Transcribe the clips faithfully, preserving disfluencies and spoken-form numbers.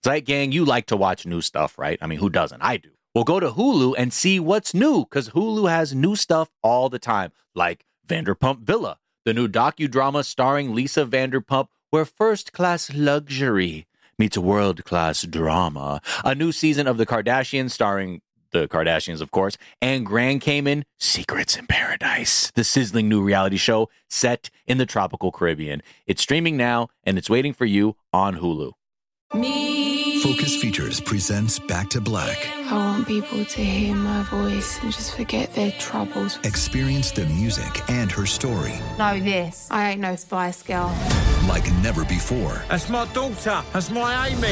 Zeit Gang, you like to watch new stuff, right? I mean, who doesn't? I do. Well, go to Hulu and see what's new, because Hulu has new stuff all the time, like Vanderpump Villa, the new docudrama starring Lisa Vanderpump, where first-class luxury meets world-class drama. A new season of The Kardashians starring the Kardashians, of course, and Grand Cayman, Secrets in Paradise, the sizzling new reality show set in the tropical Caribbean. It's streaming now, and it's waiting for you on Hulu. Me. Focus Features presents Back to Black. I want people to hear my voice and just forget their troubles. Experience the music and her story. Know this. I ain't no Spice Girl. Like never before. That's my daughter. That's my Amy.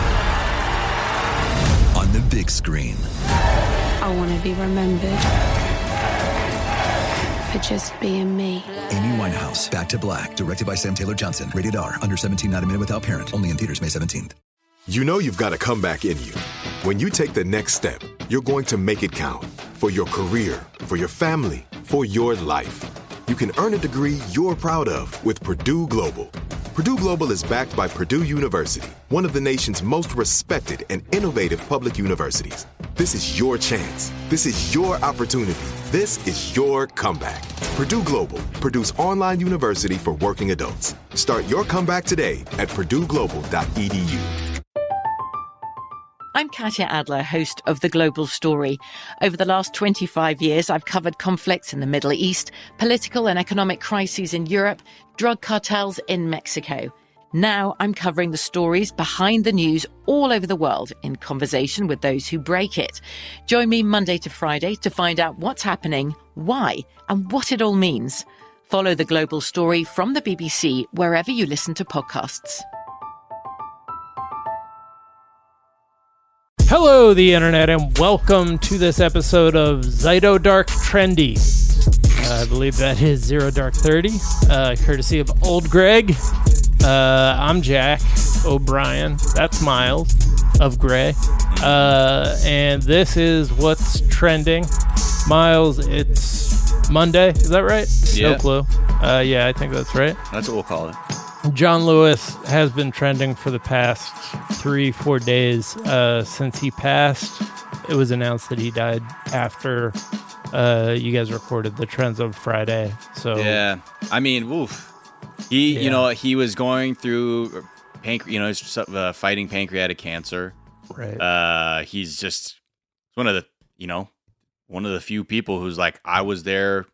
On the big screen. I want to be remembered for just being me. Amy Winehouse, Back to Black. Directed by Sam Taylor Johnson. Rated R. Under seventeen, not a minute without parent. Only in theaters May seventeenth. You know you've got a comeback in you. When you take the next step, you're going to make it count. For your career, for your family, for your life. You can earn a degree you're proud of with Purdue Global. Purdue Global is backed by Purdue University, one of the nation's most respected and innovative public universities. This is your chance. This is your opportunity. This is your comeback. Purdue Global, Purdue's online university for working adults. Start your comeback today at purdue global dot e d u. I'm Katya Adler, host of The Global Story. Over the last twenty-five years, I've covered conflicts in the Middle East, political and economic crises in Europe, drug cartels in Mexico. Now I'm covering the stories behind the news all over the world in conversation with those who break it. Join me Monday to Friday to find out what's happening, why, and what it all means. Follow The Global Story from the B B C wherever you listen to podcasts. Hello, the internet, and welcome to this episode of Zyto Dark Trendy. Uh, I believe that is Zero Dark thirty, uh, courtesy of Old Greg. Uh, I'm Jack O'Brien. That's Miles of Gray. Uh, and this is what's trending. Miles, it's Monday. Is that right? Yeah. No clue. Uh, yeah, I think that's right. That's what we'll call it. John Lewis has been trending for the past three, four days uh, since he passed. It was announced that he died after uh, you guys recorded the trends of Friday. So yeah, I mean, oof. He, Yeah. you know, he was going through, pancre- you know, he's uh, fighting pancreatic cancer. Right. Uh, he's just one of the, you know, one of the few people who's like, I was there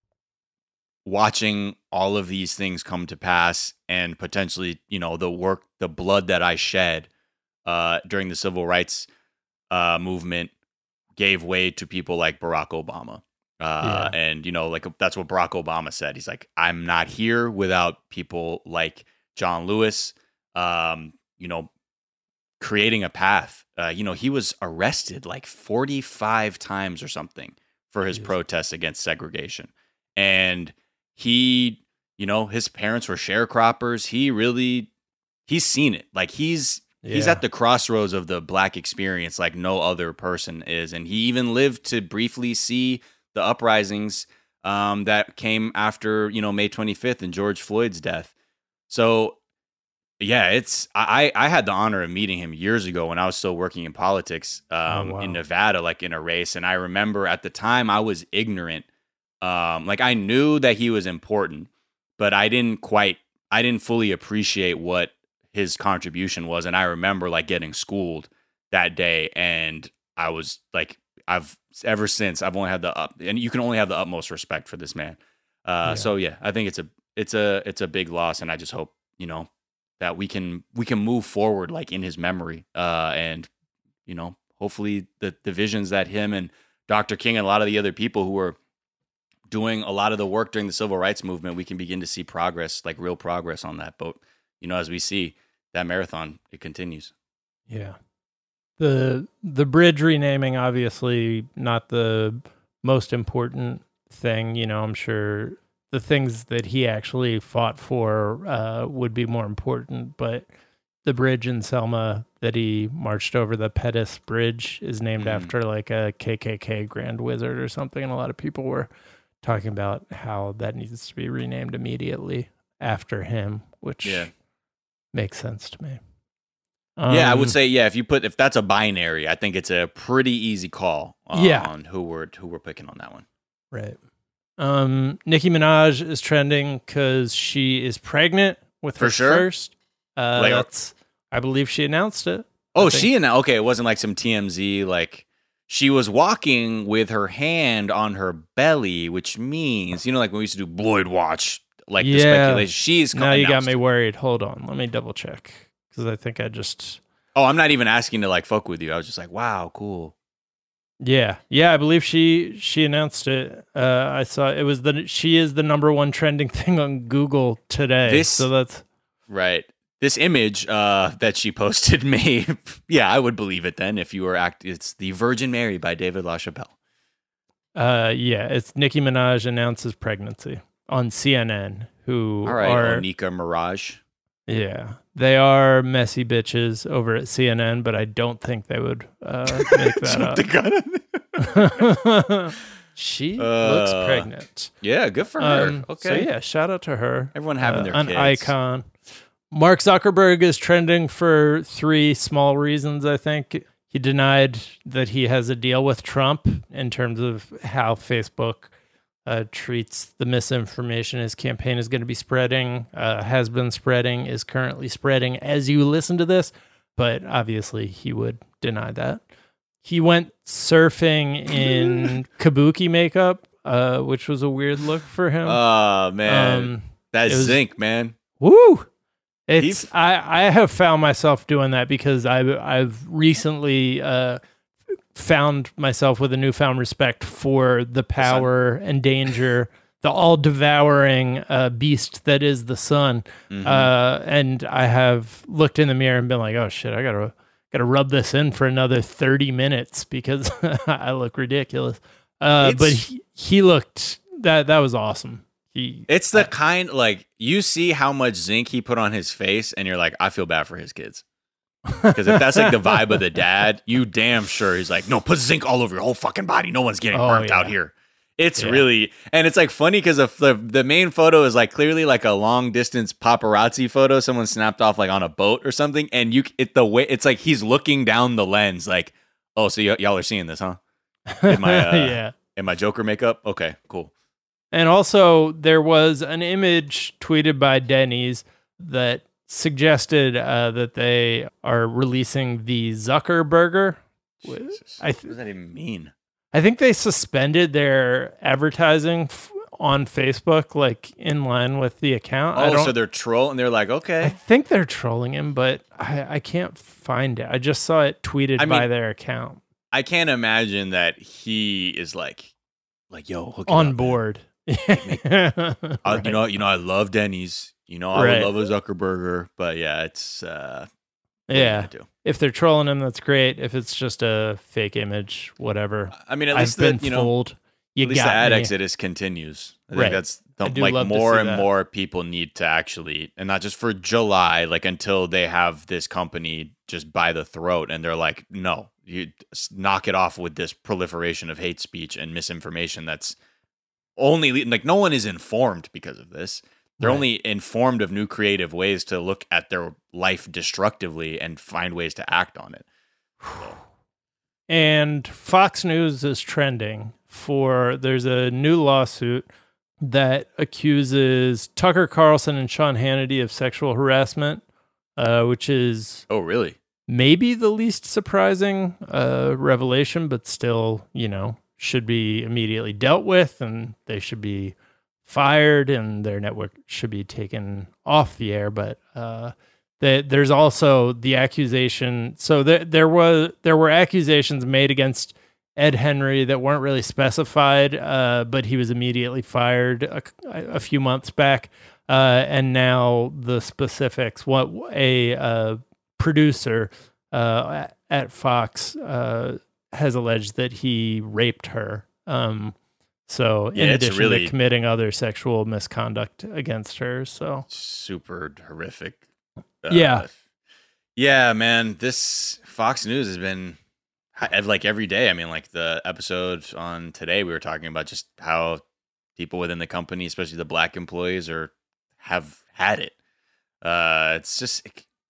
watching all of these things come to pass, and potentially, you know, the work, the blood that I shed uh, during the civil rights uh, movement gave way to people like Barack Obama. Uh, Yeah. And, you know, like that's what Barack Obama said. He's like, I'm not here without people like John Lewis, um, you know, creating a path. Uh, you know, he was arrested like forty-five times or something for his Jeez. protests against segregation. And he, you know, his parents were sharecroppers. He really, he's seen it. Like he's, he's Yeah. at the crossroads of the Black experience like no other person is. And he even lived to briefly see the uprisings um, that came after, you know, May twenty-fifth and George Floyd's death. So yeah, it's, I, I had the honor of meeting him years ago when I was still working in politics um, Oh, wow. in Nevada, like in a race. And I remember at the time I was ignorant. Um, like I knew that he was important, but I didn't quite, I didn't fully appreciate what his contribution was. And I remember like getting schooled that day, and I was like, I've ever since I've only had the up, and you can only have the utmost respect for this man. Uh, Yeah. So yeah, I think it's a, it's a, it's a big loss, and I just hope, you know, that we can, we can move forward like in his memory, uh, and you know, hopefully the the visions that him and Doctor King and a lot of the other people who were doing a lot of the work during the civil rights movement, we can begin to see progress, like real progress on that. But, you know, as we see that marathon, it continues. Yeah. The the bridge renaming, obviously not the most important thing. You know, I'm sure the things that he actually fought for uh, would be more important, but the bridge in Selma that he marched over, the Pettus Bridge, is named Mhm. after like a K K K Grand Wizard or something, and a lot of people were talking about how that needs to be renamed immediately after him, which Yeah. makes sense to me. Um, yeah, I would say yeah. If you put if that's a binary, I think it's a pretty easy call. On, Yeah. on who we're who we're picking on that one. right. Um, Nicki Minaj is trending because she is pregnant with her For sure? first. Uh, Like- that's, I believe she announced it. Oh, I think- she and okay, it wasn't like some T M Z. Like she was walking with her hand on her belly, which means you know, like when we used to do Bloyd Watch, like the Yeah. speculation. She's Now you got announced me it. worried. Hold on, let me double check because I think I just. Oh, I'm not even asking to like fuck with you. I was just like, wow, cool. Yeah, yeah, I believe she she announced it. Uh, I saw it was the she is the number one trending thing on Google today. This- so that's Right. This image uh, that she posted me, yeah, I would believe it then if you were act. It's the Virgin Mary by David LaChapelle. uh yeah, it's Nicki Minaj announces pregnancy on C N N. Who All right, are Onika Mirage. yeah they are messy bitches over at C N N, but I don't think they would uh, make that up. She looks Uh, pregnant. Yeah, good for her. Um, okay. So yeah, shout out to her. Everyone having Uh, their an kids. icon. Mark Zuckerberg is trending for three small reasons, I think. He denied that he has a deal with Trump in terms of how Facebook uh, treats the misinformation his campaign is going to be spreading, uh, has been spreading, is currently spreading as you listen to this. But obviously, he would deny that. He went surfing in kabuki makeup, uh, which was a weird look for him. Oh man, Um, that's it was- zinc, man. Woo! It's He f- I, I have found myself doing that because I've I've recently uh, found myself with a newfound respect for the power and danger, the all devouring uh, beast that is the sun. Mhm. Uh, and I have looked in the mirror and been like, oh shit, I gotta gotta rub this in for another thirty minutes because I look ridiculous. Uh, but It's- he, he looked that that was awesome. He It's the kind like you see how much zinc he put on his face, and you're like, I feel bad for his kids. Because if that's like the vibe of the dad, you damn sure he's like, no, put zinc all over your whole fucking body. No one's getting Oh, burnt yeah. out here. It's Yeah. really, and it's like funny because the, the the main photo is like clearly like a long distance paparazzi photo someone snapped off like on a boat or something, and you it the way it's like he's looking down the lens like, oh, so y- y'all are seeing this, huh? In my uh, yeah. in my Joker makeup. Okay, cool. And also, there was an image tweeted by Denny's that suggested uh, that they are releasing the Zuckerburger. Jesus. I what th- does that even mean? I think they suspended their advertising f- on Facebook, like in line with the account. I Oh, don't, so they're trolling. They're like, I okay. think they're trolling him, but I, I can't find it. I just saw it tweeted I mean, by their account. I can't imagine that he is like, like, yo, hook it On up, man. board. Uh, Right. You know, you know, I love Denny's. You know, I Right. would love a Zuckerberger, but yeah, it's uh, what are you Yeah. gonna do? If they're trolling him, that's great. If it's just a fake image, whatever. I mean, at I've least been the, you know, fooled. You at least got the ad me. exodus continues. I think Right. that's I the, do like love to more see and that. more people need to actually, and not just for July, like until they have this company just by the throat, and they're like, no, you s- knock it off with this proliferation of hate speech and misinformation. That's only le- like no one is informed because of this. They're Right. only informed of new creative ways to look at their life destructively and find ways to act on it. And Fox News is trending for there's a new lawsuit that accuses Tucker Carlson and Sean Hannity of sexual harassment, uh, which is Oh, really? maybe the least surprising uh, revelation, but still, you know, should be immediately dealt with, and they should be fired, and their network should be taken off the air. But uh, the, there's also the accusation. So there, there was there were accusations made against Ed Henry that weren't really specified, uh, but he was immediately fired a, a few months back, uh, and now the specifics. What a uh, producer uh, at Fox uh, has alleged that he raped her. Um, so in Yeah, it's addition really- to committing other sexual misconduct against her. So Super horrific. Uh, Yeah. Yeah, man. This Fox News has been ha- like every day. I mean, like the episode on today, we were talking about just how people within the company, especially the black employees, are have had it. Uh, it's just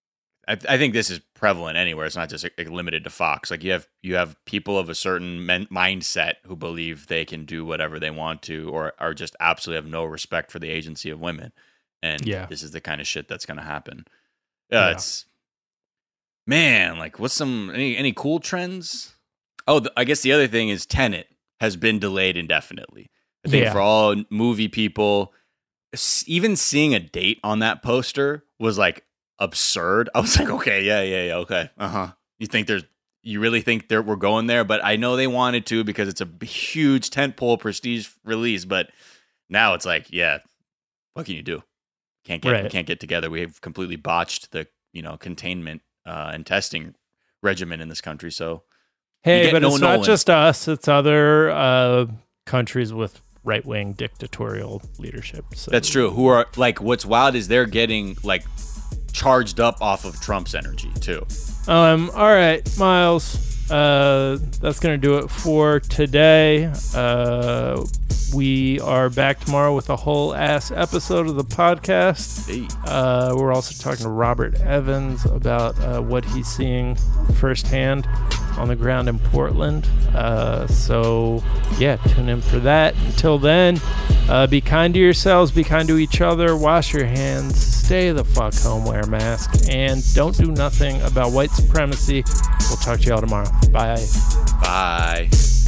I, I think this is prevalent anywhere. It's not just like, limited to Fox. Like you have you have people of a certain men- mindset who believe they can do whatever they want to, or are just absolutely have no respect for the agency of women. And yeah. this is the kind of shit that's going to happen. Uh, Yeah. It's man, like what's some any any cool trends? Oh, the, I guess the other thing is Tenet has been delayed indefinitely. I think Yeah. for all movie people, s- even seeing a date on that poster was like absurd. I was like, okay, yeah, yeah, yeah, okay, uh huh. You think there's, you really think there we're going there? But I know they wanted to because it's a huge tentpole prestige release. But now it's like, yeah, what can you do? Can't get Right. we can't get together. We have completely botched the you know containment uh, and testing regimen in this country. So you Hey, get but no it's not Nolan. just us; it's other uh, countries with right-wing dictatorial leadership. So. That's true. Who are like what's wild is they're getting like charged up off of Trump's energy too. Um. All right, Miles. Uh, that's gonna do it for today. Uh, we are back tomorrow with a whole ass episode of the podcast. Hey. Uh, we're also talking to Robert Evans about uh, what he's seeing firsthand on the ground in Portland. Uh, so, yeah, tune in for that. Until then, uh, be kind to yourselves, be kind to each other, wash your hands, stay the fuck home, wear a mask, and don't do nothing about white supremacy. We'll talk to y'all tomorrow. Bye. Bye.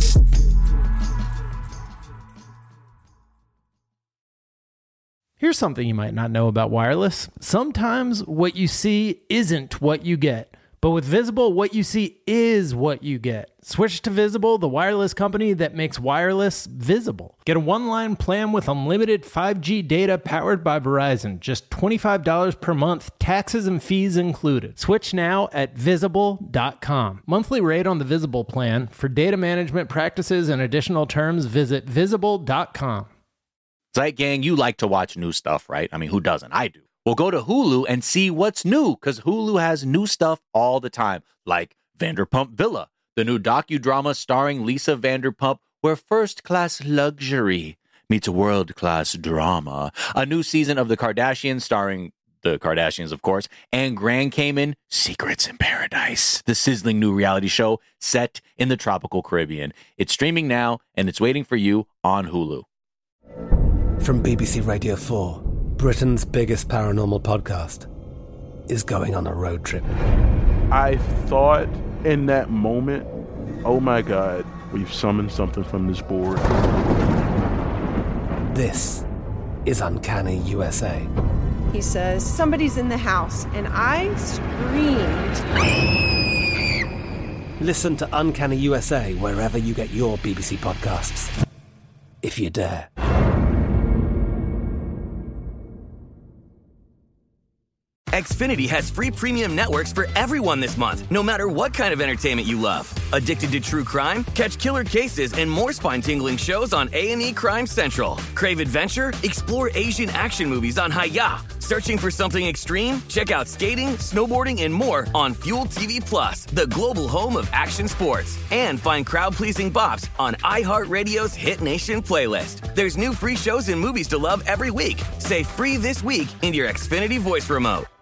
Here's something you might not know about wireless. Sometimes what you see isn't what you get. But with Visible, what you see is what you get. Switch to Visible, the wireless company that makes wireless visible. Get a one-line plan with unlimited five G data powered by Verizon. Just twenty-five dollars per month, taxes and fees included. Switch now at visible dot com. Monthly rate on the Visible plan. For data management practices and additional terms, visit visible dot com. Zeit Gang, you like to watch new stuff, right? I mean, who doesn't? I do. Well, go to Hulu and see what's new, because Hulu has new stuff all the time, like Vanderpump Villa, the new docudrama starring Lisa Vanderpump, where first-class luxury meets world-class drama. A new season of The Kardashians starring the Kardashians, of course, and Grand Cayman, Secrets in Paradise, the sizzling new reality show set in the tropical Caribbean. It's streaming now, and it's waiting for you on Hulu. From B B C Radio four, Britain's biggest paranormal podcast is going on a road trip. I thought in that moment, oh my God, we've summoned something from this board. This is Uncanny U S A. He says, somebody's in the house, and I screamed. Listen to Uncanny U S A wherever you get your B B C podcasts, if you dare. Xfinity has free premium networks for everyone this month, no matter what kind of entertainment you love. Addicted to true crime? Catch killer cases and more spine-tingling shows on A and E Crime Central. Crave adventure? Explore Asian action movies on Hi-Ya. Searching for something extreme? Check out skating, snowboarding, and more on Fuel T V Plus, the global home of action sports. And find crowd-pleasing bops on iHeartRadio's Hit Nation playlist. There's new free shows and movies to love every week. Say free this week in your Xfinity voice remote.